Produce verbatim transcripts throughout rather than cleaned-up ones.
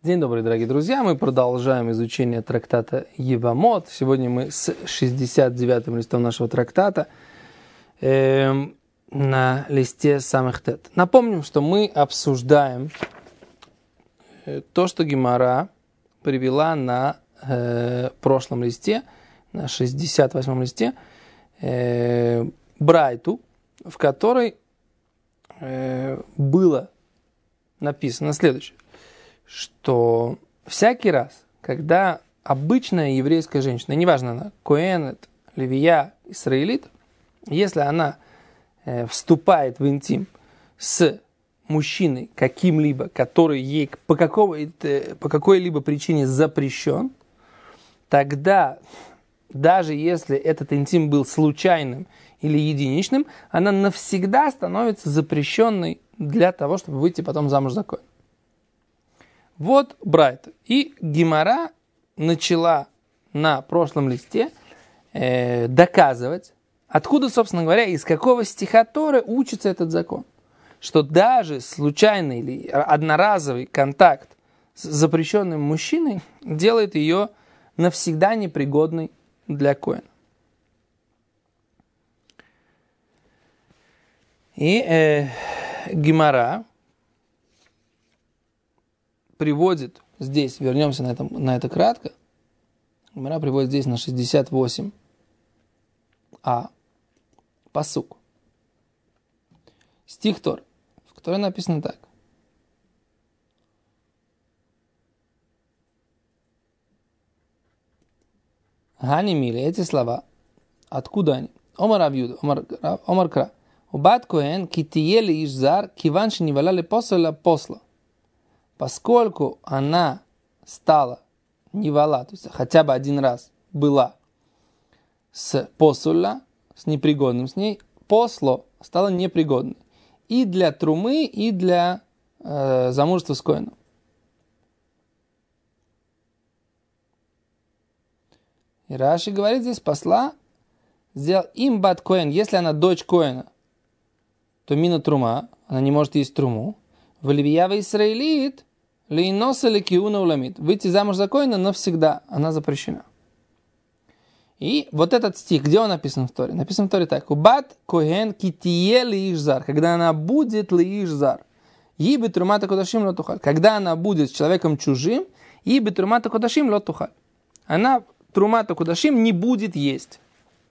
День добрый, дорогие друзья. Мы продолжаем изучение трактата Евамот. Сегодня мы с шестьдесят девятым листом нашего трактата э, на листе самых тет. Напомним, что мы обсуждаем то, что Гемара привела на э, прошлом листе, на шестьдесят восьмом листе, э, Брайту, в которой э, было написано следующее, что всякий раз, когда обычная еврейская женщина, неважно она, коэнет, левия, исраилит, если она э, вступает в интим с мужчиной каким-либо, который ей по, какой-то, по какой-либо причине запрещен, тогда, даже если этот интим был случайным или единичным, она навсегда становится запрещенной для того, чтобы выйти потом замуж за коэна. Вот Брайта. И Гемара начала на прошлом листе э, доказывать, откуда, собственно говоря, из какого стиха Торы учится этот закон. Что даже случайный или одноразовый контакт с запрещенным мужчиной делает ее навсегда непригодной для коэна. И э, Гемара приводит здесь, вернемся на это, на это кратко, Гемара приводит здесь на шестьдесят восемь а пасук. Стих Тор, в котором написано так. Гани мили, эти слова, откуда они? Омар Авьюда, Омар, Омар Кра. Убат коэн китиели ишзар, киванши не валяли посла посла. Поскольку она стала невала, то есть хотя бы один раз была с посуля, с непригодным с ней, посло стало непригодной. И для трумы, и для э, замужества с коэном. И Раши говорит здесь, посла сделал им бат коэн, если она дочь коэна, то мина трума, она не может есть труму. В левиява исраилит, лейноса лекиуна уламит. Выйти замуж за коэна навсегда, она запрещена. И вот этот стих, где он написан в Торе? Написан в Торе так. Убат коэн китие лиишзар. Когда она будет лиишзар. Ибе трумата кодашим лотухаль. Когда она будет с человеком чужим, ибе трумата кодашим лотухаль. Она трумата кодашим не будет есть.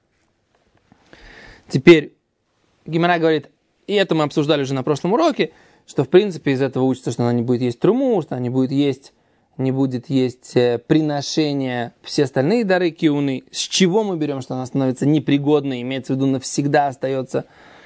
Теперь Гемара говорит, и это мы обсуждали уже на прошлом уроке, что в принципе из этого учится, что она не будет есть труму, что она не будет есть, не будет есть приношения, все остальные дары киуны. С чего мы берем, что она становится непригодной, имеется в виду навсегда остается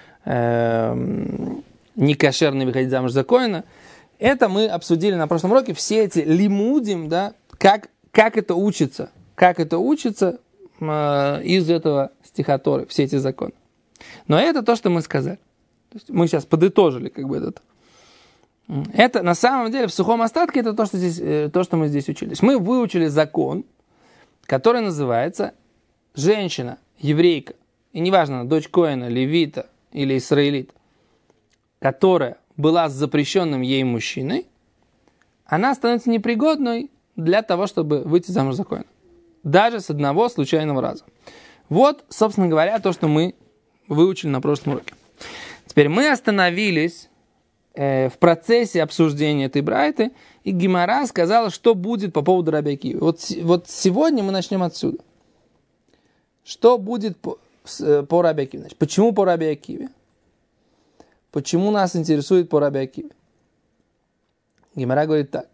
э, некошерной выходить замуж за коэна. Это мы обсудили на прошлом уроке, все эти лимудим, да, как, как это учится, как это учится э, из этого стиха Торы, все эти законы. Но это то, что мы сказали. То есть мы сейчас подытожили как бы этот. Это на самом деле в сухом остатке это то, что, здесь, то, что мы здесь учились. Мы выучили закон, который называется женщина, еврейка, и неважно, дочь коэна, левита или исраилит, которая была с запрещенным ей мужчиной, она становится непригодной для того, чтобы выйти замуж за коэна. Даже с одного случайного раза. Вот, собственно говоря, то, что мы выучили на прошлом уроке. Теперь мы остановились э, в процессе обсуждения этой брайты, и Гемара сказала, что будет по поводу Раби Акивы. Вот, вот сегодня мы начнем отсюда. Что будет по, по Раби Акиве? Значит, почему по Раби Акиве? Почему нас интересует по Раби Акиве? Гемара говорит так.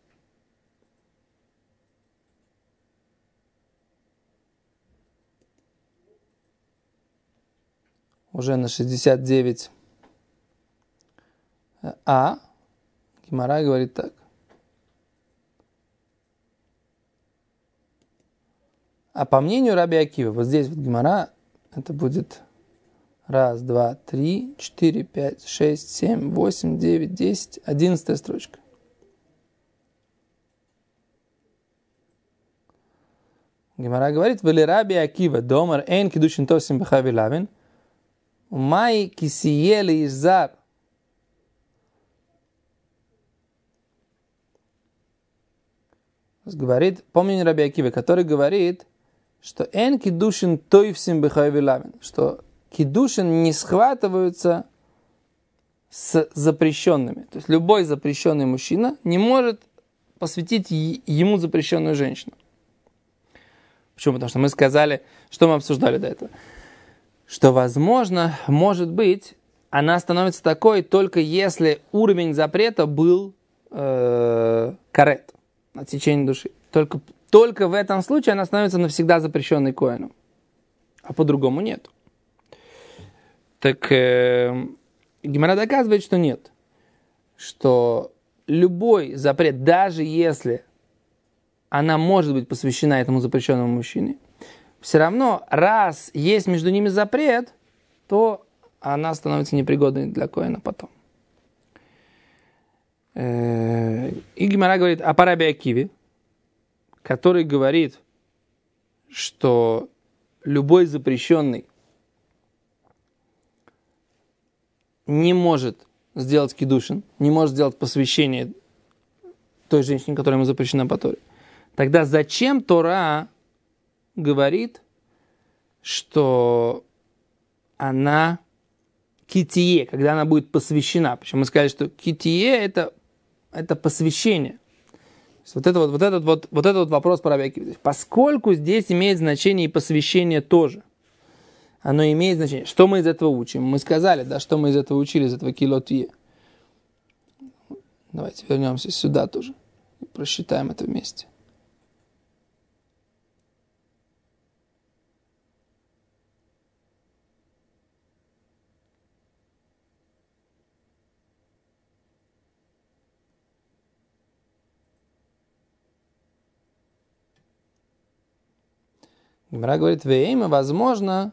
Уже на шестьдесят девять а Гемара говорит так. А по мнению Раби Акивы, вот здесь вот Гемара, это будет раз, два, три, четыре, пять, шесть, семь, восемь, девять, десять, одиннадцатая строчка. Гемара говорит, вели Раби Акива, домар эйн кидушин тосим бхави лавин, умай кисиели изар. говорит, помню Раби Акива, который говорит, что эн кидушин тойвсим бехайви лавин, что кидушин не схватываются с запрещенными. То есть любой запрещенный мужчина не может посвятить ему запрещенную женщину. Почему? Потому что мы сказали, что мы обсуждали до этого, что, возможно, может быть, она становится такой, только если уровень запрета был э, карет, отсечение души. Только, только в этом случае она становится навсегда запрещенной коэном. А по-другому нет. Так э, Гемара доказывает, что нет. Что любой запрет, даже если она может быть посвящена этому запрещенному мужчине, все равно, раз есть между ними запрет, то она становится непригодной для коэна потом. И Гемара говорит о Раби Акиве, который говорит, что любой запрещенный не может сделать кидушин, не может сделать посвящение той женщине, которая ему запрещена по Торе. Тогда зачем Тора говорит, что она китие, когда она будет посвящена? Причем мы сказали, что китие это, это посвящение. Вот, это вот, вот, этот вот, вот этот вот вопрос про Раби Акиву. Поскольку здесь имеет значение и посвящение тоже, оно имеет значение. Что мы из этого учим? Мы сказали, да, что мы из этого учили, из этого килотие. Давайте вернемся сюда тоже и просчитаем это вместе. Гемара говорит, вейма, возможно,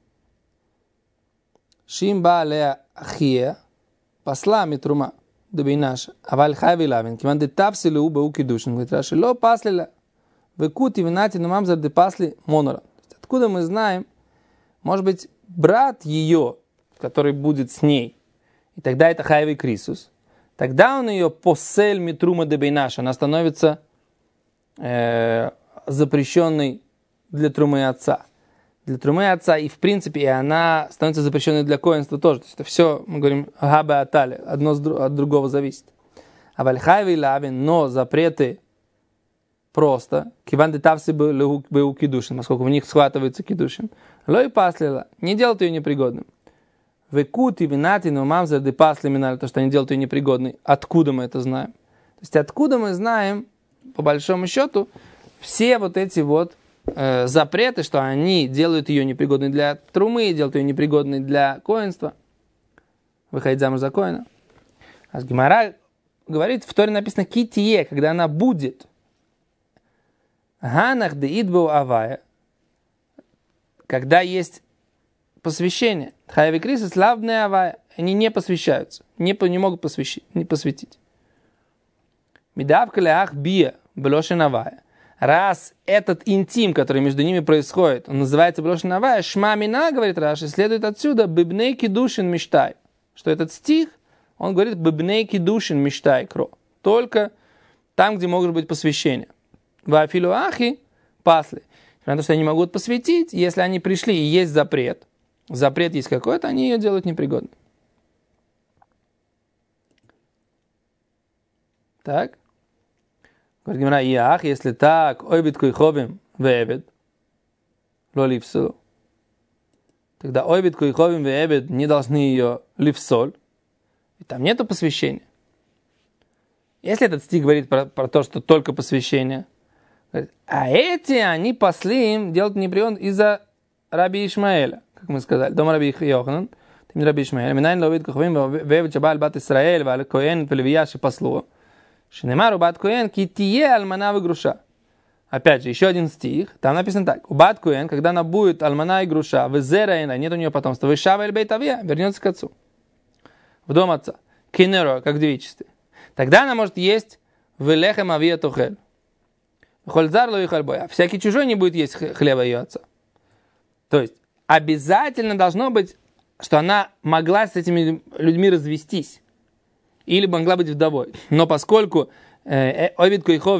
шимба алея ахия, посла митрума, дабейнаша, аваль хайви лавин, киван де тапсили убе уки душин, говорит, раши, ло паслила, векути винати намамзар де пасли монора. Откуда мы знаем, может быть, брат ее, который будет с ней, и тогда это хайви крисус, тогда он ее посель митрума дабейнаша, она становится э, запрещенной для трумы отца. Для трумы отца, и в принципе, и она становится запрещенной для коэнства тоже. То есть это все, мы говорим, габе атали, одно от другого зависит. А вальхайви лавин, но запреты просто, киван де тавси был кидушин, поскольку в них схватывается кидушин. Лой паслила, не делают ее непригодным. Векути винати, но мамзер де пасли минали, то, что они делают ее непригодной. Откуда мы это знаем? То есть откуда мы знаем, по большому счету, все вот эти вот запреты, что они делают ее непригодной для трумы, делают ее непригодной для коэнства, выходить замуж за коэна. А Гемара говорит, в Торе написано китие, когда она будет. Ганах де идбу авая, когда есть посвящение. Хайви крисис лавне авая, они не посвящаются, не, не могут посвящить, не посвятить. Мидавка леах бия, блошен авая. Раз этот интим, который между ними происходит, он называется Блошен Авая, Шма Мина, говорит Раши, следует отсюда Бибней Кидушин Миштай. Что этот стих, он говорит Бибней Кидушин Миштай Кро. Только там, где может быть посвящение. Вафилу Ахи Пасли. Потому что они могут посвятить, если они пришли и есть запрет. Запрет есть какой-то, они ее делают непригодной. Так. Говорит Гемара, ях, если так, ойбит койховим веэбед, ло ливсолу. Тогда ойбит койховим веэбед не должны ее ливсоль. И там нету посвящения. Если этот стих говорит про, про то, что только посвящение, говорит, а эти, они пасли им делать неприон из-за раби Ишмаэля, как мы сказали. Дома раби Йоханан, ты не раби Ишмаэля. Минайн ловит койховим веэбед шабаль бат Исраэль, валь коэн велевияши паслуо. Шинемар убат коэн китие альмана и груша. Опять же, еще один стих. Там написано так. Убат коэн, когда она будет альмана и груша, везераэна, нет у нее потомства, вешава эль бейт авия, вернется к отцу. В дом отца. Кинеро, как в девичестве. Тогда она может есть велехем авия тухель. Хользар ло и хальбоя. Всякий чужой не будет есть хлеба ее отца. То есть, обязательно должно быть, что она могла с этими людьми развестись. Или могла быть вдовой. Но поскольку Овид Койховим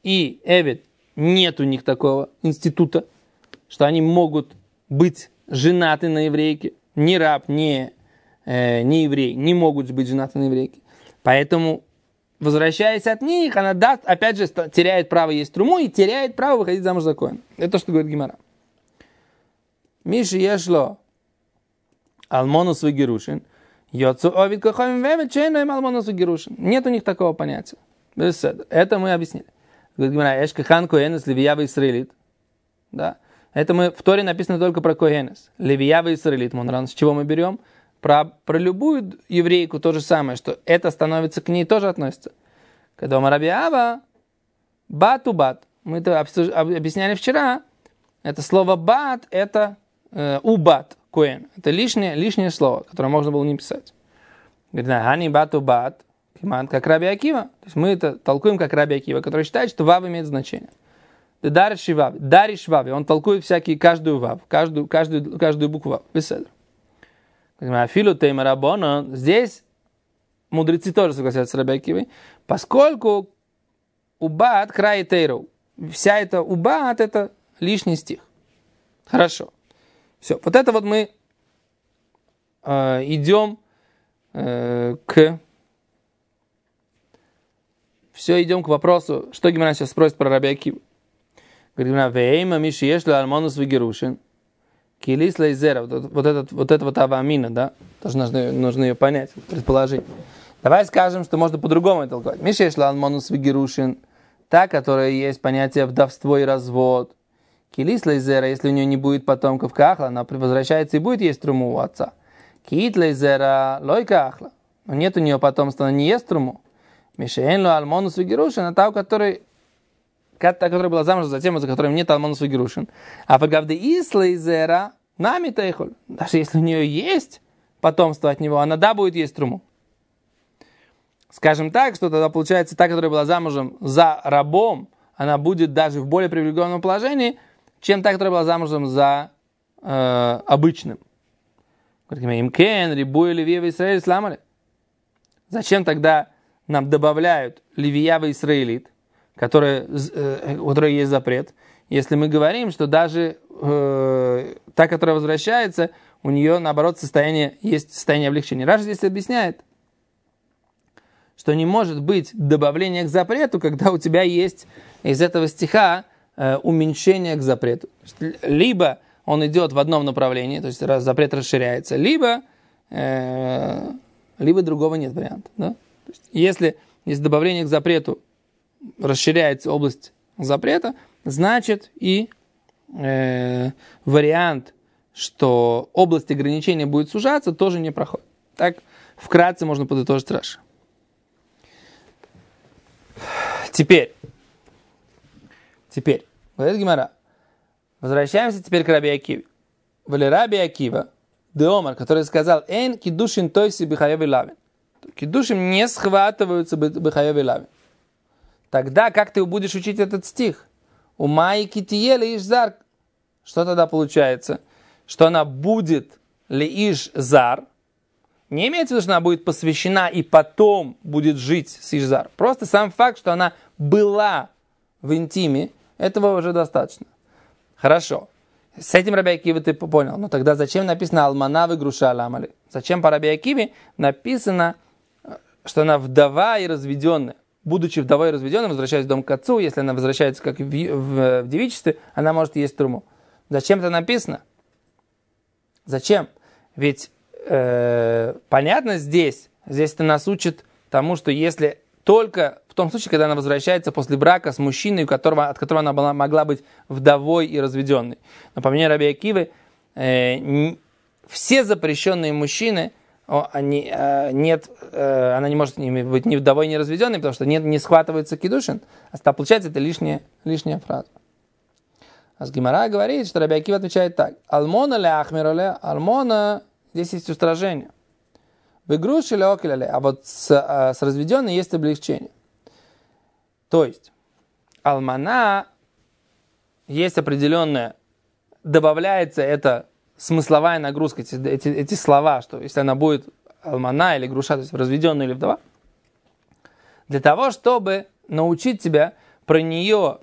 и Эвид, нет у них такого института, что они могут быть женаты на еврейке. Ни раб, ни, э, ни еврей не могут быть женаты на еврейке. Поэтому, возвращаясь от них, она даст, опять же, теряет право есть труму и теряет право выходить замуж за коэна. Это то, что говорит Гемара. Миши ешло алмонус вегерушин. Йоцу овид коховим вевет чейно им алмонус вегерушин. Нет у них такого понятия. Это мы объяснили. Говорит Гемара, эшка хан коэнес левиява исраилит. Да. Это мы в Торе написано только про коэнес. Левиява исраилит. Монран. С чего мы берем? Про, про любую еврейку то же самое, что это становится к ней тоже относится. Когда у Рабиава бату бат. Мы это объясняли вчера. Это слово бат, это э, убат, коэн. Это лишнее, лишнее слово, которое можно было не писать. Говорит, ани бату бат, как Раби Акива. То есть мы это толкуем как Раби Акива, который считает, что вав имеет значение. Дариш вав, дариш вав. Он толкует всякие, каждую вав, каждую, каждую, каждую букву вав. Беседа. Афилу теймарабона. Здесь мудрецы тоже согласятся с Раби Акивой, поскольку убат край тейру. Вся эта убат это лишний стих. Хорошо. Все. Вот это вот мы э, идем э, к... Все, идем к вопросу, что Гемара сейчас спросит про Раби Акиву. Говорит Гемара, вейма миши ешло алмонус вегерушин. Килис лейзера. Вот этот вот это вот авамина, да? Тоже нужно, нужно ее понять, предположить. Давай скажем, что можно по-другому это толковать. Миши ешло алмонус вегерушин. Та, которая есть понятие вдовство и развод. Килис лейзера, если у нее не будет потомков кахла, она возвращается и будет есть труму у отца. Кит лейзера лой кахла. Но нет у нее потомства, она не ест труму. Мишеэнлу алмонус вегерушин, а та, у которой, та, которая была замужем за тем, за которым нет алмонус вегерушин. А погавды ис лейзера нами тейхоль. Даже если у нее есть потомство от него, она да будет есть труму. Скажем так, что тогда получается та, которая была замужем за рабом, она будет даже в более привилегированном положении, чем та, которая была замужем за э, обычным. Имкен, рибу и левия в Израиле сломали. Зачем тогда нам добавляют левия в Израилит, которая, э, у которой есть запрет, если мы говорим, что даже э, та, которая возвращается, у нее, наоборот, состояние, есть состояние облегчения. Раши здесь объясняет, что не может быть добавления к запрету, когда у тебя есть из этого стиха э, уменьшение к запрету. Либо он идет в одном направлении, то есть раз запрет расширяется, либо, э, либо другого нет варианта. Да? То есть, если есть добавление к запрету, расширяется область запрета, значит и э, вариант, что область ограничения будет сужаться, тоже не проходит. Так вкратце можно подытожить Раши. Теперь, теперь, говорит Гемара, возвращаемся теперь к Раби Акиве. Вали Раби Акива, Деомар, который сказал, «Эн кидушин тойси бихаеви лавин». Кидушин не схватываются бихаеви лавин. Тогда как ты будешь учить этот стих? У Майи китиеле иш-зар. Что тогда получается? Что она будет ли иш-зар. Не имеется в виду, что она будет посвящена и потом будет жить с иш-зар. Просто сам факт, что она была в интиме, этого уже достаточно. Хорошо. С этим Раби Акива ты понял. Но тогда зачем написано «Алмана вегруша ламали»? Зачем по Раби Акиве написано, что она вдова и разведенная? Будучи вдовой и разведенной, возвращаясь в дом к отцу, если она возвращается как в, в, в девичестве, она может есть труму. Зачем это написано? Зачем? Ведь э, понятно здесь, здесь это нас учит тому, что если только в том случае, когда она возвращается после брака с мужчиной, у которого, от которого она была, могла быть вдовой и разведенной. Но по мнению Раби Акивы, э, не, все запрещенные мужчины, о, они, э, нет, э, она не может быть ни вдовой, ни разведенной, потому что нет, не схватывается кидушин. А получается, это лишняя, лишняя фраза. А с Гемара говорит, что Раби Акива отвечает так. Алмона ле ахмироле, алмона, здесь есть устражение. Бегруши ле окиляле, а вот с, с разведенной есть облегчение. То есть, алмана есть определенная, добавляется это смысловая нагрузка, эти, эти, эти слова, что если она будет алмана или груша, то есть разведенная или вдова, для того, чтобы научить тебя про нее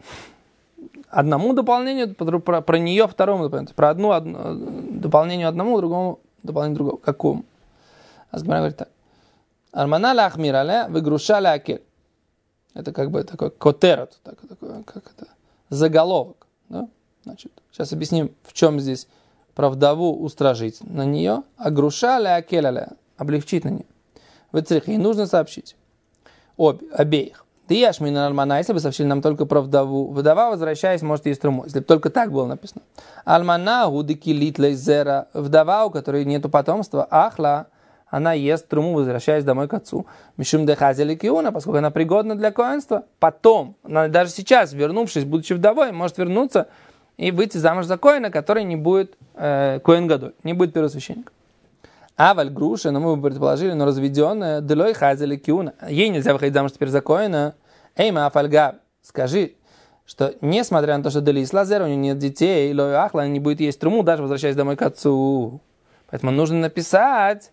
одному дополнению, про, про нее второму дополнению. Про одну, одну дополнению одному, другому дополнению другому. Какому? Асгмара говорит так. Армана ла ахмир аля, вегруша ла акель. Это как бы такой котерот, такой, такой, как это, заголовок. Да? Значит, сейчас объясним, в чем здесь про вдову устражить на нее, а груша ля акель аля, облегчить на нее. В цех ей нужно сообщить. Обе, обеих. Ты яшмин альмана, если бы сообщили нам только про вдову. Вдова, возвращаясь, может есть труму. Если бы только так было написано. Альмана гудики литлей зера. Вдова, у которой нету потомства, ахла, она ест труму, возвращаясь домой к отцу. Мишум де хазели киуна, поскольку она пригодна для коэнства. Потом, она даже сейчас, вернувшись, будучи вдовой, может вернуться и выйти замуж за коэна, который не будет э, коэн гадоль, не будет первосвященником. А валь груша, но мы бы предположили, но разведенная, делой хазели киуна. Ей нельзя выходить замуж теперь за коэна. Эй, мафальга, скажи, что несмотря на то, что дали слазер, у нее нет детей, лой ахла, она не будет есть труму, даже возвращаясь домой к отцу. Поэтому нужно написать,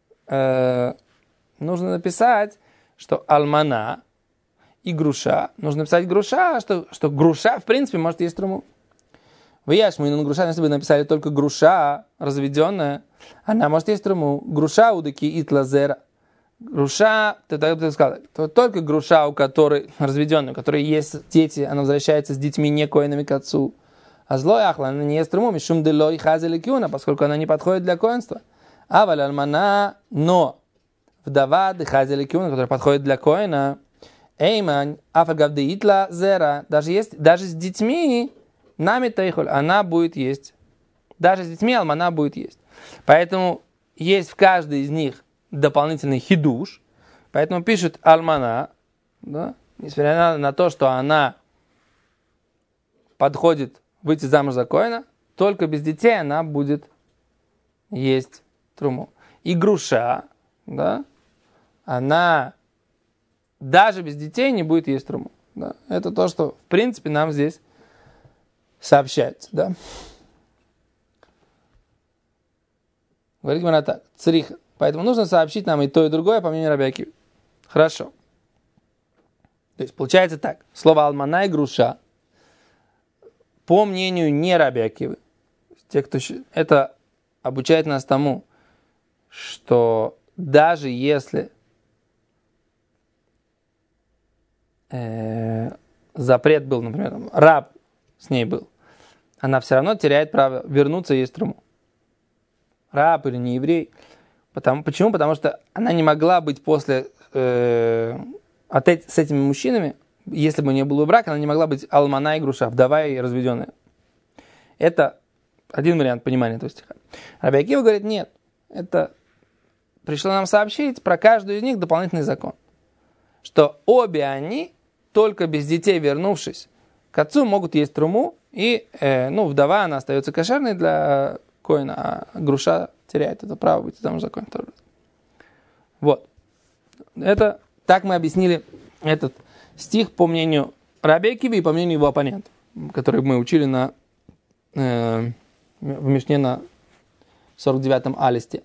э, нужно написать, что алмана и груша, нужно написать груша, что, что груша, в принципе, может есть труму. Вы яшму, но груша, если бы написали только груша, разведенная, она может есть труму. Груша удыки и тлазера. Груша, ты так бы сказал, только груша, у которой разведенная, у которой есть дети, она возвращается с детьми не коинами к отцу. А злой ахла, она не ест труму, мишум делой хазели киуна, поскольку она не подходит для коинства. А валь альмана, но вдова де хазели киуна, которая подходит для коина, эйман, афагавде итла зера, даже есть, даже с детьми, нами тейхоль, она будет есть. Даже с детьми алмана будет есть. Поэтому есть в каждой из них дополнительный хидуш, поэтому пишут альмана, да, несмотря на, на то, что она подходит выйти замуж за коэна, только без детей она будет есть труму. И груша, да, она даже без детей не будет есть труму. Да. Это то, что в принципе нам здесь сообщается, да. Говорит она так, цриха. Поэтому нужно сообщить нам и то, и другое, по мнению Раби Акивы. Хорошо. То есть получается так. Слово алмана и груша, по мнению не Раби Акивы, те, кто это обучает нас тому, что даже если э, запрет был, например, раб с ней был, она все равно теряет право вернуться и есть труму. Раб или не еврей. Потому, почему? Потому что она не могла быть после э, от эти, с этими мужчинами, если бы не было брака, она не могла быть алмана и груша, вдова и разведенная. Это один вариант понимания этого стиха. Раби Акива говорит, нет, это пришло нам сообщить про каждую из них дополнительный закон. Что обе они, только без детей вернувшись к отцу, могут есть труму, и э, ну, вдова, она остается кошерной для коина, а груша теряет это право быть замуж за коина. Вот. Это, так мы объяснили этот стих по мнению Раби Акивы и по мнению его оппонентов, который мы учили на, э, в Мишне на сорок девятом а листе.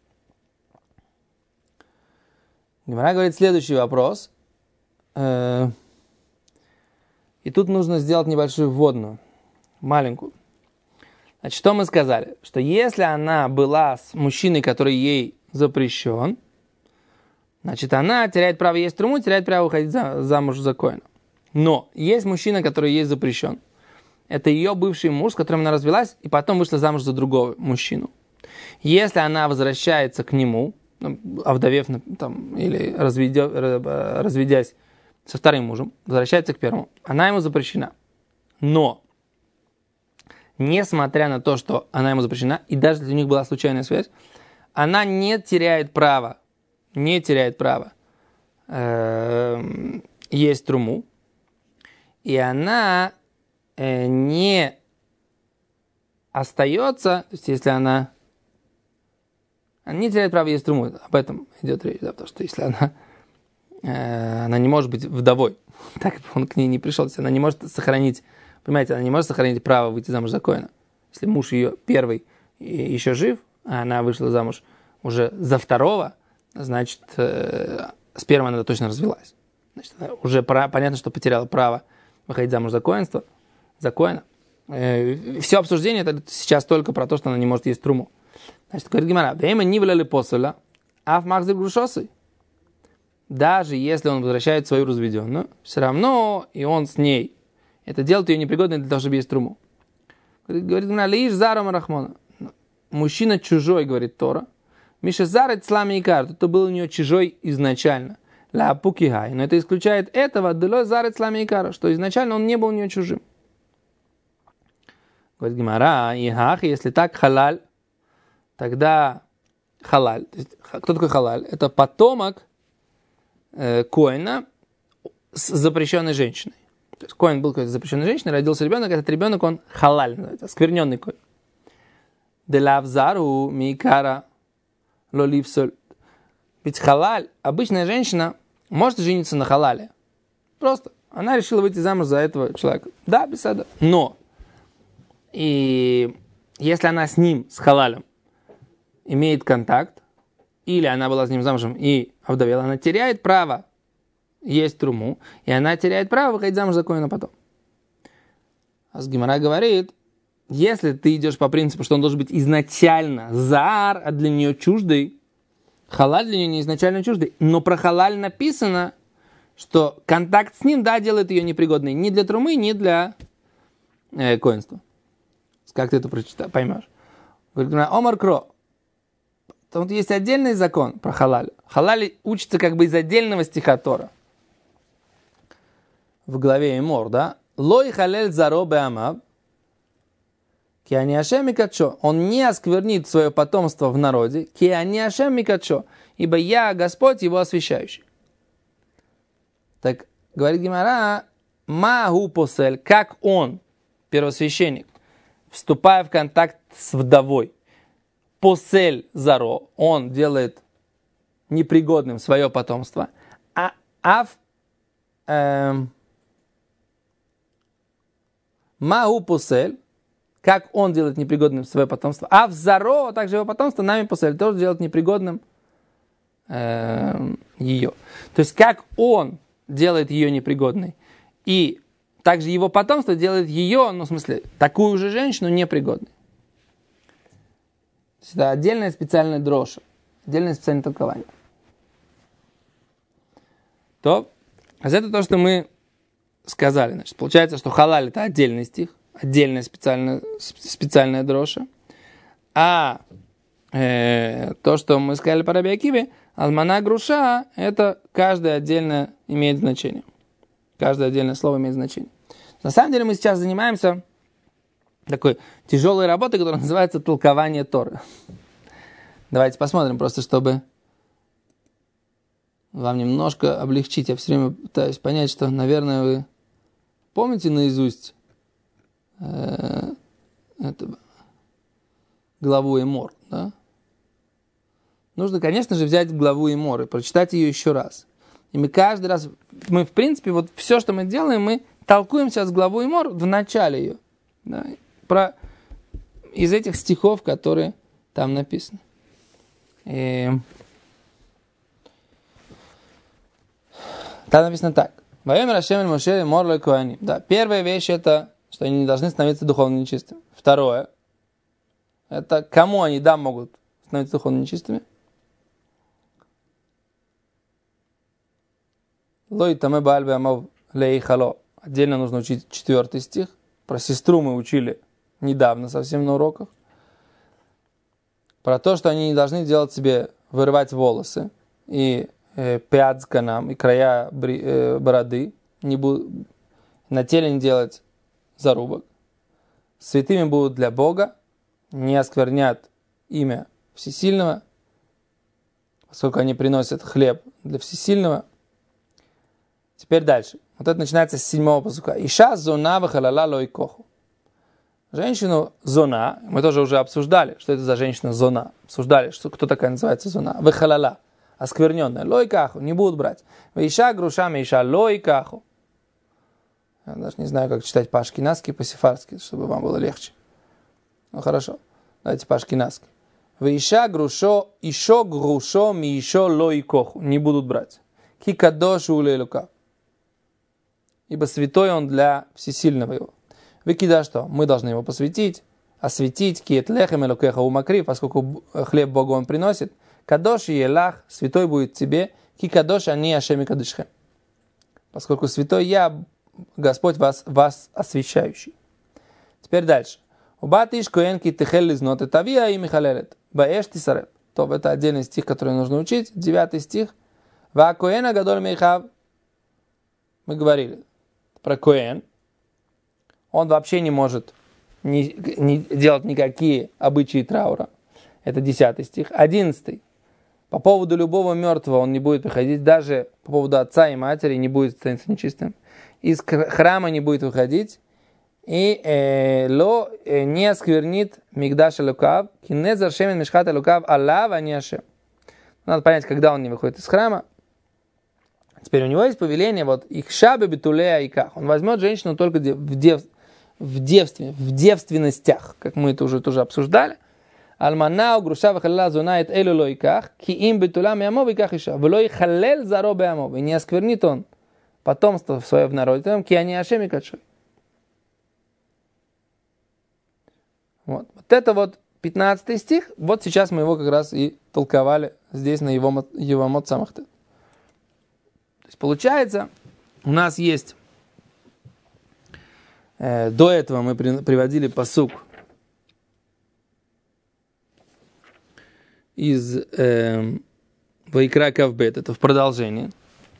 Гемара говорит следующий вопрос. Э, и тут нужно сделать небольшую вводную, маленькую. Значит, что мы сказали? Что если она была с мужчиной, который ей запрещен, значит, она теряет право есть труму, теряет право выходить за, замуж за коэна. Но есть мужчина, который ей запрещен. Это ее бывший муж, с которым она развелась, и потом вышла замуж за другого мужчину. Если она возвращается к нему, овдовев там, или разведя, разведясь со вторым мужем, возвращается к первому, она ему запрещена. Но несмотря на то, что она ему запрещена, и даже если у них была случайная связь, она не теряет права, не теряет права э, есть труму, и она э, не остается, то есть если она, она не теряет права есть труму, об этом идет речь, да, потому что если она, э, она не может быть вдовой, так он к ней не пришел, то есть она не может сохранить. Понимаете, она не может сохранить право выйти замуж за коэна. Если муж ее первый еще жив, а она вышла замуж уже за второго, значит, э, с первым она точно развелась. Значит, она уже пора, понятно, что потеряла право выходить замуж за коэнство, за коэна. Э, все обсуждение это сейчас только про то, что она не может есть труму. Значит, говорит Гемара, «Вейма не вляли посоля, а в махзер грушосы». Даже если он возвращает свою разведенную, все равно и он с ней. Это делает ее непригодной для того, чтобы есть труму. Говорит Гемара, «Лиш заром рахмона». Мужчина чужой, говорит Тора. Миша зарет слами и карт. Это был у нее чужой изначально. Ла пукихай. Но это исключает этого, дело зарет слами и карт, что изначально он не был у нее чужим. Говорит Гемара, ихах, если так халаль, тогда халаль. То есть, кто такой халаль? Это потомок э, коэна с запрещенной женщиной. То есть коэн был какой-то запрещенной женщиной, родился ребенок, этот ребенок он халаль, называется, оскверненный коэн. Делавзару микара лоливсоль. Ведь халаль, обычная женщина может жениться на халале. Просто она решила выйти замуж за этого человека. Да, без сада. Но и если она с ним, с халалем, имеет контакт, или она была с ним замужем и овдовела, она теряет право есть труму, и она теряет право выходить замуж за коэна потом. А с Гемара говорит, если ты идешь по принципу, что он должен быть изначально заар, а для нее чуждый, халаль для нее не изначально чуждый, но про халаль написано, что контакт с ним, да, делает ее непригодной ни для трумы, ни для э, коэнства. Как ты это прочитаешь, поймешь? Говорит, Омар Кро. Тут есть отдельный закон про халаль. Халаль учится как бы из отдельного стиха Тора. В главе Эмор, да? Лой халель заро беамав. Киани ашем микачо. Он не осквернит свое потомство в народе. Киани ашем микачо. Ибо я Господь, его освящающий. Так, говорит Гемара, магу посель, как он, первосвященник, вступая в контакт с вдовой, посель заро, он делает непригодным свое потомство, а ав эм, магу посель, как он делает непригодным свое потомство, а в заро, также его потомство, нами посель, тоже делает непригодным эм, ее. То есть, как он делает ее непригодной, и также его потомство делает ее, ну, в смысле, такую же женщину непригодной. Это отдельная специальная дроша, отдельное специальное толкование. То, а это то, что мы сказали. Значит, получается, что халаль это отдельный стих, отдельная специальная, специальная дроша. А э, то, что мы сказали по Раби Акиве, алмана груша, это каждое отдельно имеет значение. Каждое отдельное слово имеет значение. На самом деле мы сейчас занимаемся такой тяжелой работой, которая называется толкование Торы. Давайте посмотрим, просто чтобы вам немножко облегчить. Я все время пытаюсь понять, что, наверное, вы помните наизусть э, это, главу Эмор, да? Нужно, конечно же, взять главу Эмор и прочитать ее еще раз. И мы каждый раз, мы в принципе, вот все, что мы делаем, мы толкуем сейчас главу Эмор в начале ее. Да, про, из этих стихов, которые там написаны. И, там написано так. Ваемер Ашем эль Моше лемор ле коаним. Да, первая вещь это, что они не должны становиться духовно нечистыми. Второе, это кому они, да, могут становиться духовно нечистыми. Лой таме бааль беамов лей хало. Отдельно нужно учить четвертый стих. Про сестру мы учили недавно совсем на уроках. Про то, что они не должны делать себе, вырывать волосы и э, пят с канам, и края бри, э, бороды. Не будут, на теле не делать зарубок. Святыми будут для Бога. Не осквернят имя Всесильного, поскольку они приносят хлеб для Всесильного. Теперь дальше. Вот это начинается с седьмого пасука. Иша зона вахалала лойкоху. Женщину зона, мы тоже уже обсуждали, что это за женщина зона. Обсуждали, что, кто такая называется зона. Вахалала, оскверненная. Лойкаху, не будут брать. Иша грушами иша лойкаху. Я даже не знаю, как читать по-ашкеназски, по-сефардски, чтобы вам было легче. Ну хорошо, давайте по-ашкеназски. Иша грушо, ишо грушо ми ишо лойкоху. Не будут брать. Ки кадошу улейлука. ибо святой он для всесильного его. Выкида что? Мы должны его посвятить, осветить, киет лехем элокеха умакри, поскольку хлеб Богу он приносит. Кадош и елах, святой будет тебе, ки кадош они ашеми кадышхем. Поскольку святой я, Господь вас, вас освящающий. Теперь дальше. Убатиш коенки техел лизнот этавия и михалелет. Баэш тисарет. То это отдельный стих, который нужно учить. Девятый стих. Ва коена гадоль мейхав. Мы говорили про коэн. Он вообще не может не, не делать никакие обычаи траура. Это десятый стих. Одиннадцатый. По поводу любого мертвого он не будет приходить. Даже по поводу отца и матери не будет становиться нечистым. Из храма не будет выходить. И э, ло э, не осквернит мигдаш элокав, кинезар шемен мишхат элокав аллав, а не ашем. Надо понять, когда он не выходит из храма. Теперь у него есть повеление, вот, их шабе битулея иках. Он возьмет женщину только в, дев, в, девстве, в девственностях, как мы это уже тоже обсуждали. Альманау груша вахалла зунает элю ло иках, ки им битула миамов иках иша, вло и халел заро беамов. И не осквернит он потомство свое в народе, ки они ашем и качой. Вот. вот это вот пятнадцатый стих, вот сейчас мы его как раз и толковали здесь на Евамот Самахте. То есть получается, у нас есть, э, до этого мы при, приводили пасук из э, Вайкра Кавбет, это в продолжении.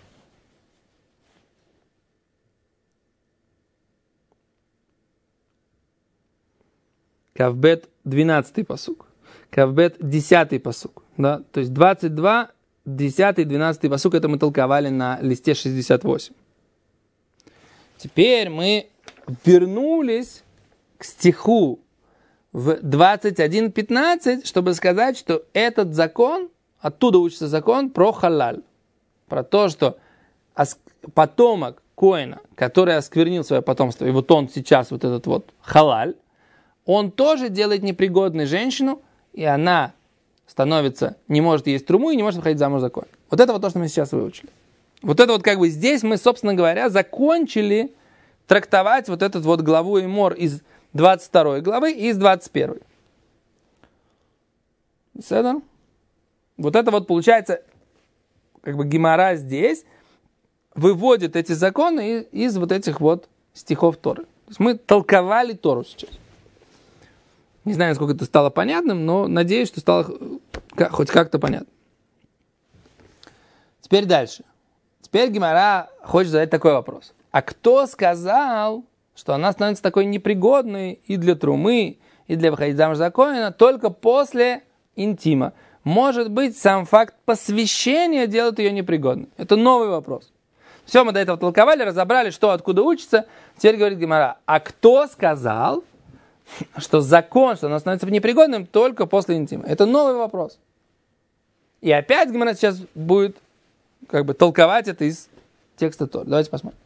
Кавбет двенадцатый пасук. Кавбет десятый пасук. Да? То есть двадцать два, десятый, двенадцатый пасук, это мы толковали на листе шестьдесят восемь. Теперь мы вернулись к стиху в двадцать один пятнадцать, чтобы сказать, что этот закон, оттуда учится закон про халаль. Про то, что потомок Коэна, который осквернил свое потомство, и вот он сейчас, вот этот вот халаль, он тоже делает непригодной женщину, и она становится, не может есть труму и не может выходить замуж за коэна. Вот это вот то, что мы сейчас выучили. Вот это вот как бы здесь мы, собственно говоря, закончили трактовать вот эту вот главу Эмор из двадцать второй главы и из двадцать первой. Вот это вот получается, как бы Гемара здесь выводит эти законы из, из вот этих вот стихов Торы. То есть мы толковали Тору сейчас. Не знаю, насколько это стало понятным, но надеюсь, что стало хоть как-то понятно. Теперь дальше. Теперь Гемара хочет задать такой вопрос. А кто сказал, что она становится такой непригодной и для трумы, и для выходить замуж за коэна только после интима? Может быть, сам факт посвящения делает ее непригодной. Это новый вопрос. Все, мы до этого толковали, разобрали, что откуда учится. Теперь говорит Гемара, а кто сказал, что закон, что она становится непригодным только после интима? Это новый вопрос. И опять Гемара сейчас будет как бы толковать это из текста Торы. Давайте посмотрим.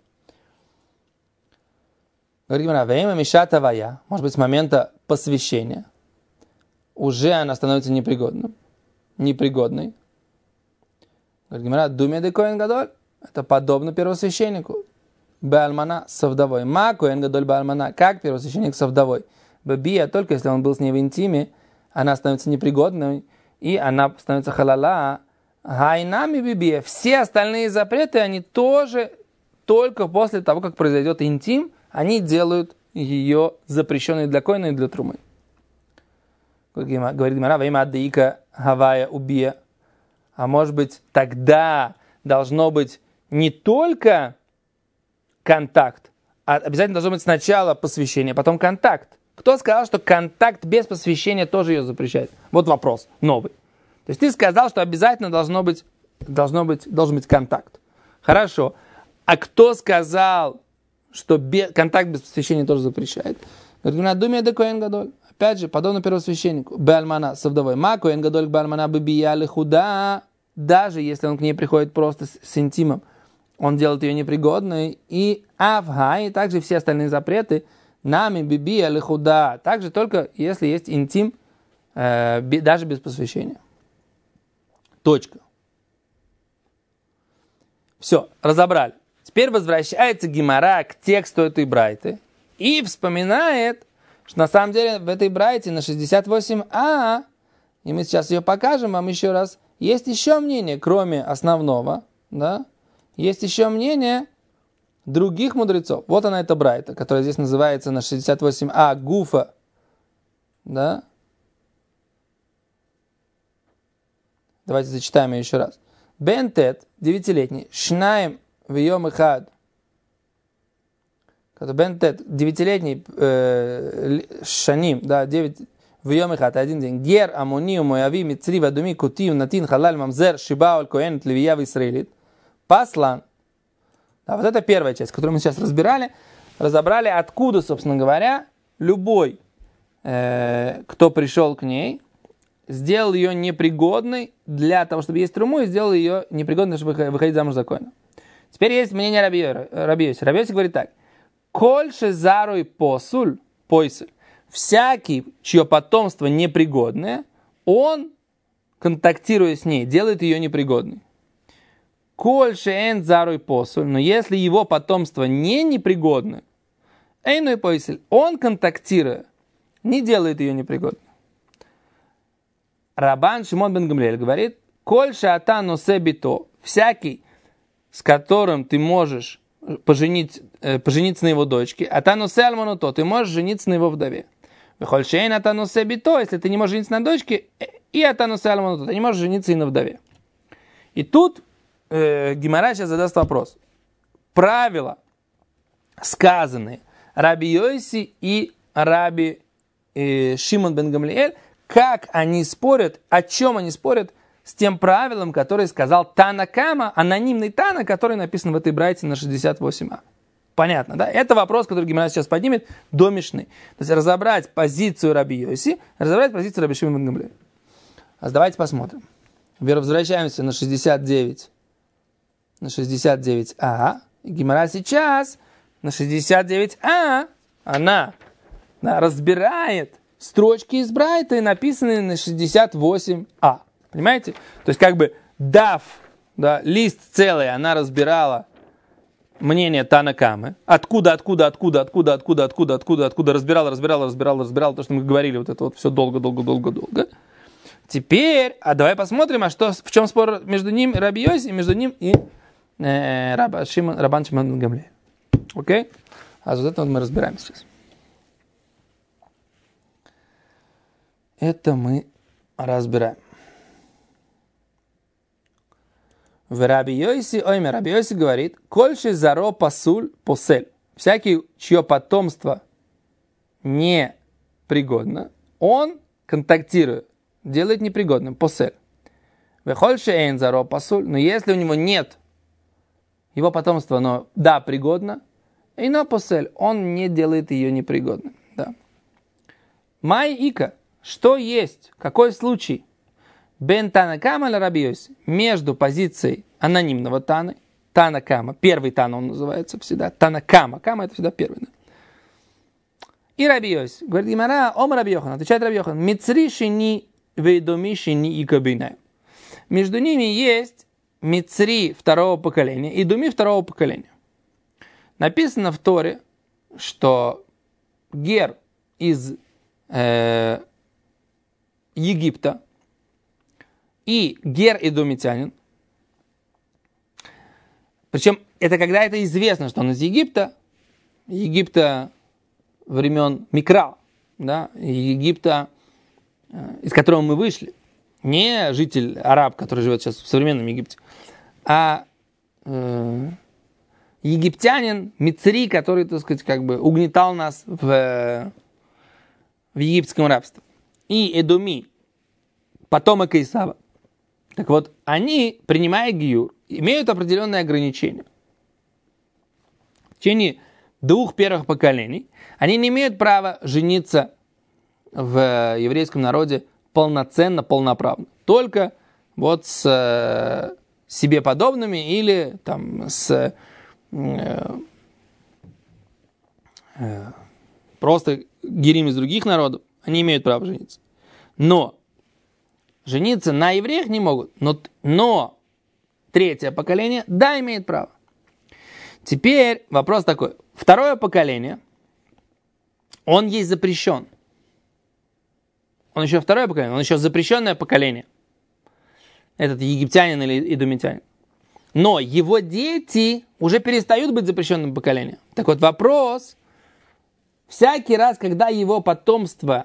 Говорит Гемара, время мишата вая, может быть, с момента посвящения, уже она становится непригодной. непригодной. Говорит Гемара, думе де коэн гадоль, это подобно первосвященнику. Беальмана со вдовой. Ма коэн гадоль беальмана, как первосвященник со вдовой. Бебия, только если он был с ней в интиме, она становится непригодной, и она становится халала. Гайнами бибия. Все остальные запреты, они тоже только после того, как произойдет интим, они делают ее запрещенной для коэна и для трумы. Говорит Гемара, во имя аддеика хавая убия. А может быть, тогда должно быть не только контакт, а обязательно должно быть сначала посвящение, потом контакт. Кто сказал, что контакт без посвящения тоже ее запрещает? Вот вопрос новый. То есть ты сказал, что обязательно должно быть, должно быть, должен быть контакт. Хорошо. А кто сказал, что без, контакт без посвящения тоже запрещает? Говорит, думай, да коэн гадоль. Опять же, подобно первосвященнику. Беальмана со вдовой. Ма коэн гадоль беальмана бебия лихуда. Даже если он к ней приходит просто с, с интимом, он делает ее непригодной. И авга, и также все остальные запреты, нами бебия лихуда. Также только если есть интим, э, даже без посвящения. Точка. Все, разобрали. Теперь возвращается Гемара к тексту этой брайты и вспоминает, что на самом деле в этой брайте на шестьдесят восемь а, и мы сейчас ее покажем вам еще раз, есть еще мнение, кроме основного, да, есть еще мнение других мудрецов. Вот она, эта брайта, которая здесь называется на шестьдесят восемь а Гуфа, да. Давайте зачитаем ее еще раз. Бен Тет, девятилетний, Шнаем в Йом Эхад. Бен Тет, девятилетний, э, Шаним, да, девять в Йом Эхад, один день. Гер, Амони, Мояви, Мицри, Вадуми, Кутив, Натин, Халаль, Мамзер, Шибауль, Коэн, Тлевия, Исраилит. Паслан. Да, вот это первая часть, которую мы сейчас разбирали. Разобрали, откуда, собственно говоря, любой, э, кто пришел к ней, сделал ее непригодной для того, чтобы есть труму, и сделал ее непригодной, чтобы выходить замуж законно. Теперь есть мнение Раби Йоси. Раби Йоси говорит так. Коль шезаруй посуль, пойсель. Всякий, чье потомство непригодное, он, контактируя с ней, делает ее непригодной. Коль шеэн заруй посуль. Но если его потомство не непригодное, эйной пойсель, он, контактируя, не делает ее непригодной. Рабан Шимон бен Гамлиэль говорит, коль шаата носе бито, всякий, с которым ты можешь поженить, э, пожениться на его дочке, ата носе альмонуто, ты можешь жениться на его вдове. Коль шейн ата носе бито, если ты не можешь жениться на дочке, и ата носе альмонуто, ты не можешь жениться и на вдове. И тут э, Гемара сейчас задаст вопрос. Правила, сказанные Раби Йоси и Раби э, Шимон бен Гамлиэль, как они спорят, о чем они спорят с тем правилом, которое сказал Тана Кама, анонимный Тана, который написан в этой брайте на шестьдесят восемь а. Понятно, да? Это вопрос, который Гемара сейчас поднимет до Мишны. То есть разобрать позицию Раби Йоси, разобрать позицию Раби Шимон бен Гамлиэля. А давайте посмотрим. Возвращаемся на шестьдесят девять. На шестьдесят девять а. И Гемара сейчас на шестьдесят девять а она да, разбирает строчки из брайты, написанные на шестьдесят восемь а. Понимаете? То есть как бы дав, да, лист целый, она разбирала мнение Тана Камы. Откуда, откуда, откуда, откуда, откуда, откуда, откуда, откуда разбирала, разбирала, разбирала, разбирала. То, что мы говорили, вот это вот все долго, долго, долго, долго. Теперь, а давай посмотрим, а что, в чем спор между ним и Раби Йоси, и между ним и э, Рабан Шимон бен Гамлиэль. Окей? А вот это вот мы разбираем сейчас. Это мы разбираем. В Раби Йоси, ойме, Раби Йоси говорит, кольши заро пасуль посель. Всякий, чье потомство не пригодно, он контактирует, делает непригодным, посель. Вехольши эйн заро пасуль, но если у него нет его потомства, но да, пригодно, и но посель, он не делает ее непригодным. Да. Май ика. Что есть, какой случай бен Тана Кама или Раби Йоси между позицией анонимного Таны, Тана Кама, первый Тана он называется всегда, Тана Кама, Кама это всегда первый. Да? И Раби Йоси, говорит Гемара, ом Раби Йохан, отвечает Раби Йохан, мицри шини вейдоми шини и кабинай. Между ними есть мицри второго поколения и думи второго поколения. Написано в Торе, что гер из э, Египта и гер-эдомитянин, причем это когда это известно, что он из Египта, Египта времен Микра, да, Египта, из которого мы вышли, не житель араб, который живет сейчас в современном Египте, а э, египтянин, мицри, который, так сказать, как бы угнетал нас в, в египетском рабстве. И Эдоми, потомок Исава. Так вот, они, принимая гиюр, имеют определенные ограничения. В течение двух первых поколений они не имеют права жениться в еврейском народе полноценно, полноправно. Только вот с э, себе подобными или там с э, э, просто гирим из других народов, они имеют право жениться. Но жениться на евреях не могут. Но, но третье поколение, да, имеет право. Теперь вопрос такой. Второе поколение, он есть запрещен. Он еще второе поколение, он еще запрещенное поколение. Этот египтянин или идумитянин. Но его дети уже перестают быть запрещенным поколением. Так вот вопрос, всякий раз, когда его потомство,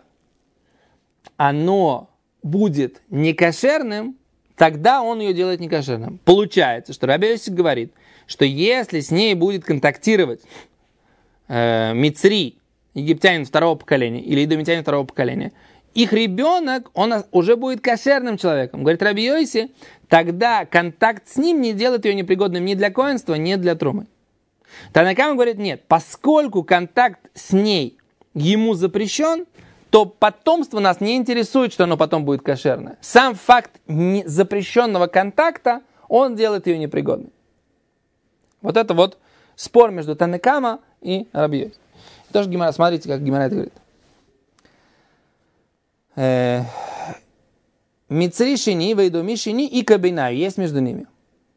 оно будет некошерным, тогда он ее делает некошерным. Получается, что Раби Йоси говорит, что если с ней будет контактировать э, мицри, египтянин второго поколения или идумитянин второго поколения, их ребенок, он уже будет кошерным человеком. Говорит Раби Йоси, тогда контакт с ним не делает ее непригодным ни для коэнства, ни для трумы. Танна Кама говорит, нет, поскольку контакт с ней ему запрещен, то потомство нас не интересует, что оно потом будет кошерное. Сам факт запрещенного контакта, он делает ее непригодной. Вот это вот спор между Танна Кама и Раби Йоси. Тоже Гемара, смотрите, как Гемара это говорит. Мицри шини, вейдуми шини и кабинаю. Есть между ними.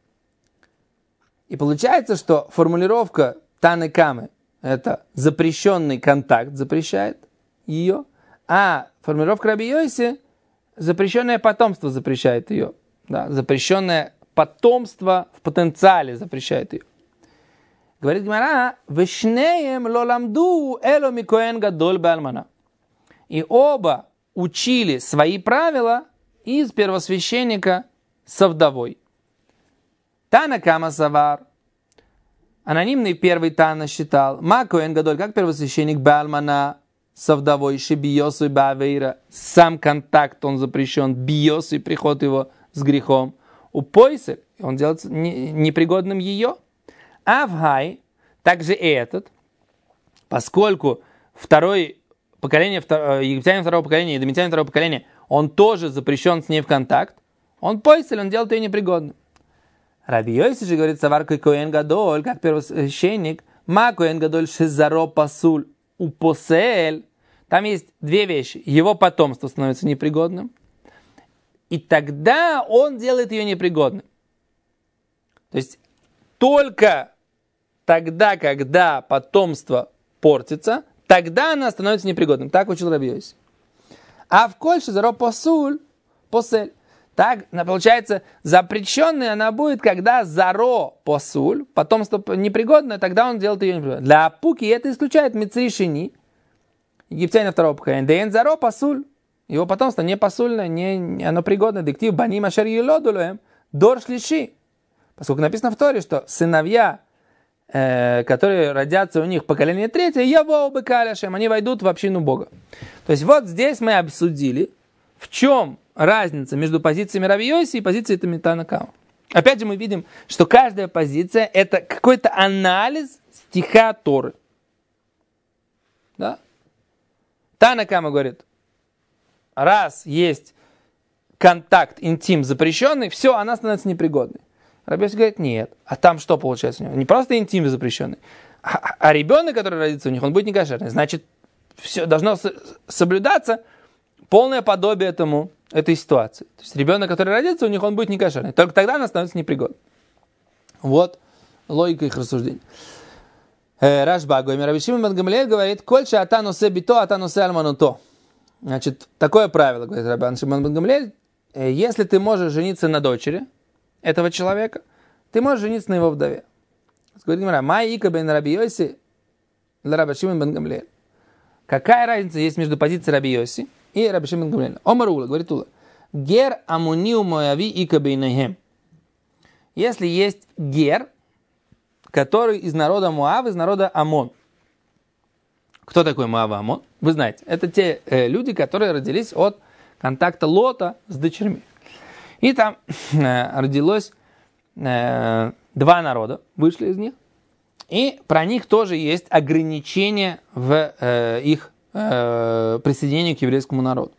И получается, что формулировка Танны Камы это запрещенный контакт, запрещает ее, а формулировка Раби Йоси запрещенное потомство запрещает ее. Да, запрещенное потомство в потенциале запрещает ее. Говорит Гемара, вешнеем лоламду эло микоэн гадоль беалмана. И оба учили свои правила из первосвященника со вдовой. Танна Кама савар. Анонимный первый Тана считал. Ма коэн гадоль, как первосвященник беалмана со вдовой, шебиосу и бавейра. Сам контакт, он запрещен. Биосу и приход его с грехом. У пойсы, он делается непригодным ее. Авгай, также и этот, поскольку второй поколение, египтянин второго поколения и идумитянин второго поколения, он тоже запрещен с ней в контакт, он пойсель, он делает ее непригодным. Раби Йоси же говорит, саваркой коэн гадоль, как первосвященник, ма коэн гадоль шезаро пасуль упосель. Там есть две вещи. Его потомство становится непригодным, и тогда он делает ее непригодным. То есть только тогда, когда потомство портится, тогда она становится непригодным. Так учил Раби Йоси. А в кольше заро посуль, посель. Так, получается, запрещенной она будет, когда заро посуль, потомство непригодное, тогда он делает ее непригодной. Для Апуки это исключает мицри шини, египтянина второго поколения. Дэн заро посуль. Его потомство не посульное, не, оно пригодное. Диктив баним ашер юлодулуэм дор шлиши. Поскольку написано в Торе, что сыновья, э, которые родятся у них поколение третье, яво бекаляшем, они войдут в общину Бога. То есть вот здесь мы обсудили, в чем разница между позициями Раби Йоси и позициями Танна Кама. Опять же мы видим, что каждая позиция это какой-то анализ стиха Торы. Да? Танна Кама говорит, раз есть контакт, интим запрещенный, все, она становится непригодной. Раби Йоси говорит, нет. А там что получается у него? Не просто интим запрещенный, а, а ребенок, который родится у них, он будет некошерный. Значит, все должно соблюдаться полное подобие этому, этой ситуации. То есть ребенок, который родится у них, он будет некошерный. Только тогда она становится непригодной. Вот логика их рассуждений. Рашба Гойми Раби Шимон бен Гамлиэль говорит, кольша ата носе бито, ата носе альмануто. Значит, такое правило, говорит Раби Шимон бен Гамлиэль, если ты можешь жениться на дочери этого человека, ты можешь жениться на его вдове. Говорит Гемара, май ика бен Раби Йоси для Раби Шимон бен Гамлиэль. Какая разница есть между позицией Раби Йоси и Раби Шимон бен Гамлиэль? Омар Ула, говорит Ула, гер амуниу мояви ика бейнахем. Если есть гер, который из народа Моав, из народа Амон. Кто такой Моав и Амон? Вы знаете, это те э, люди, которые родились от контакта Лота с дочерьми. И там э, родилось э, два народа, вышли из них. И про них тоже есть ограничения в э, их э, присоединении к еврейскому народу.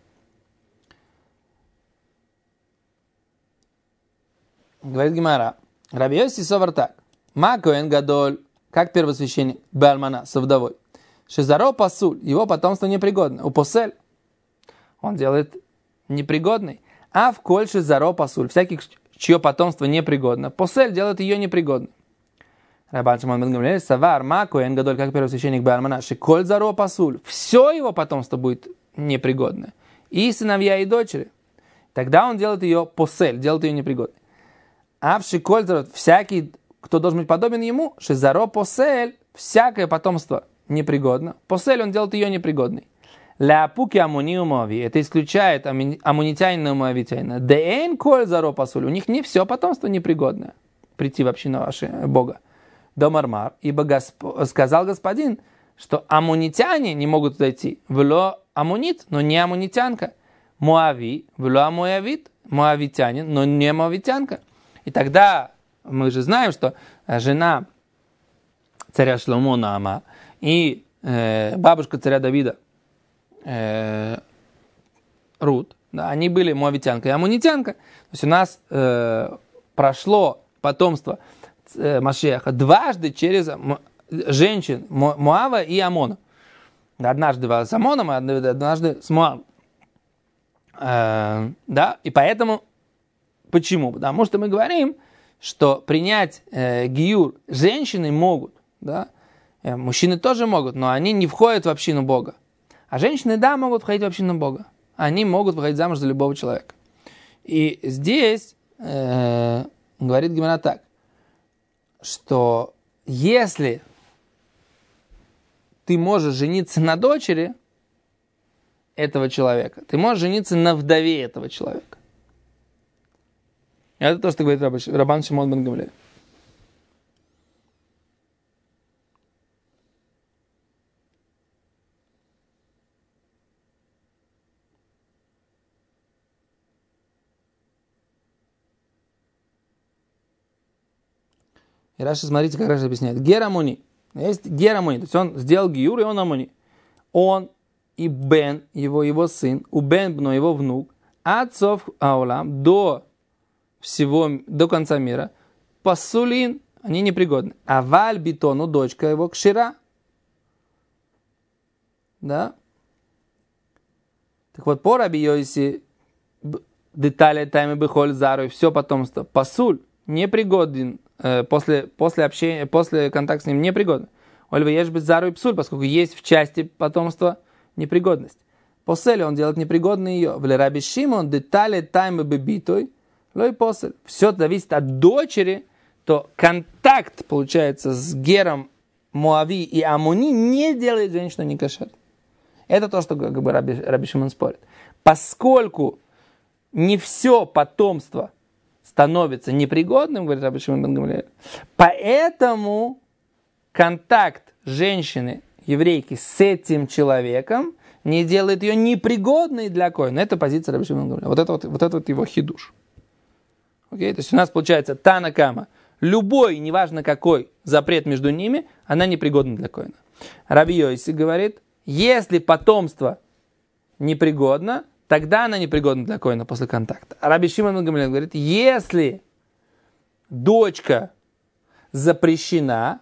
Говорит Гемара, Раби Йоси совар так. Ма коэн гадоль, как первосвященник, беалмана, со вдовой. Шезаро пасуль, его потомство непригодно. У посель, он делает непригодный. А в кольше заро пасуль, всяких, чье потомство непригодно, посель делает ее непригодной. Рабан Шимон бен Гамлиэль, Савар, Мако, Энгадоль, как первосвященник Беальмана, Шиколь Заро Пасуль. Все его потомство будет непригодное. И сыновья, и дочери. Тогда он делает ее посель, делает ее непригодной. А в Шиколь Заро, всякий, кто должен быть подобен ему, Шизаро Посель, всякое потомство непригодно. Посель он делает ее непригодной. Ляпуки амуни умови, это исключает амунитянина и моавитянина. Дээн коль заро пасуль, у них не все потомство непригодное. Прийти в общину вашего Бога. Домармар, ибо госп... сказал господин, что амунитяне не могут туда идти. Вло амунит, но не амунитянка. Моави, вло моавит, моавитянин, но не моавитянка. И тогда мы же знаем, что жена царя Шломо Наама и э, бабушка царя Давида э, Рут, да, они были моавитянка и амунитянка. То есть у нас э, прошло потомство э, Машеха дважды через м- женщин Мо- Моава и Амона. Однажды с Амоном, а однажды с Моавом. Э, да, и поэтому почему? Потому что мы говорим, что принять э, гиюр женщины могут, да, э, мужчины тоже могут, но они не входят в общину Бога. А женщины, да, могут входить в общину Бога. Они могут выходить замуж за любого человека. И здесь э, говорит Гемара так, что если ты можешь жениться на дочери этого человека, ты можешь жениться на вдове этого человека. Это то, что говорит Рабан Шимон бен Гамлиэль. И Раши, смотрите, как Раши объясняет. Гер Амуни. Есть Гер Амуни. То есть он сделал гиюр, и он Амуни. Он и Бен, его, его сын, у Бен, но его внук, отцов Аулам, до всего, до конца мира, пасулин, они непригодны. А Валь Битону, дочка его, кшира. Да? Так вот, по Раби Йоси, детали тайны бихоль зару, и все потомство, пасуль, непригоден, э, после, после общения, после контакта с ним непригоден. Ольва ешь быть зару и псуль, поскольку есть в части потомства непригодность. Посель он делает непригодной ее. В Раби Шимон детали тайны бибитой, лой посель. Все зависит от дочери, то контакт, получается, с гером Моави и Амуни не делает женщину некошерной. Это то, что как бы, Раби, Раби Шимон спорит. Поскольку не все потомство становится непригодным, говорит Раби Шимон бен Гамлиэль, поэтому контакт женщины, еврейки, с этим человеком не делает ее непригодной для коэна. Это позиция Раби Шимон бен Гамлиэля. Вот это вот, вот это вот его хидуш. Окей? То есть у нас получается Тана Кама. Любой, неважно какой запрет между ними, она непригодна для коэна. Раби Йоси говорит, если потомство непригодно, тогда она непригодна для коэна после контакта. А Раби Шимон бен Гамлиэль говорит, если дочка запрещена,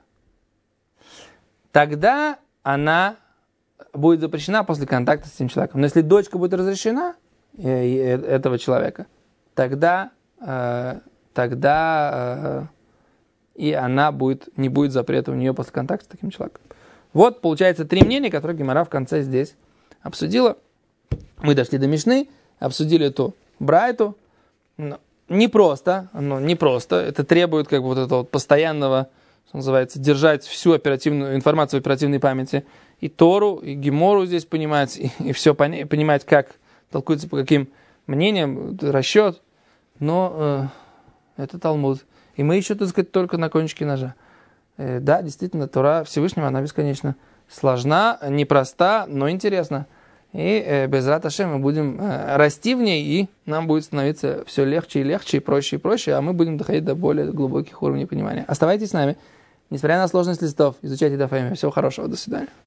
тогда она будет запрещена после контакта с этим человеком. Но если дочка будет разрешена этого человека, тогда, э, тогда э, и она будет, не будет запрета у нее после контакта с таким человеком. Вот, получается, три мнения, которые Гемара в конце здесь обсудила. Мы дошли до Мишны, обсудили эту Брайту. Не просто, но не просто. Это требует как бы вот этого вот постоянного, что называется, держать всю оперативную информацию в оперативной памяти. И Тору, и Гемору здесь понимать, и, и все пони- понимать, как толкуется, по каким мнениям, расчет. Но э, это Талмуд. И мы еще, так сказать, только на кончике ножа. Э, да, действительно, Тора Всевышнего, она бесконечно сложна, непроста, но интересна. И э, без Рат Ашем мы будем э, расти в ней, и нам будет становиться все легче и легче, и проще и проще, а мы будем доходить до более глубоких уровней понимания. Оставайтесь с нами. Несмотря на сложность листов, изучайте Даф Йоми. Всего хорошего, до свидания.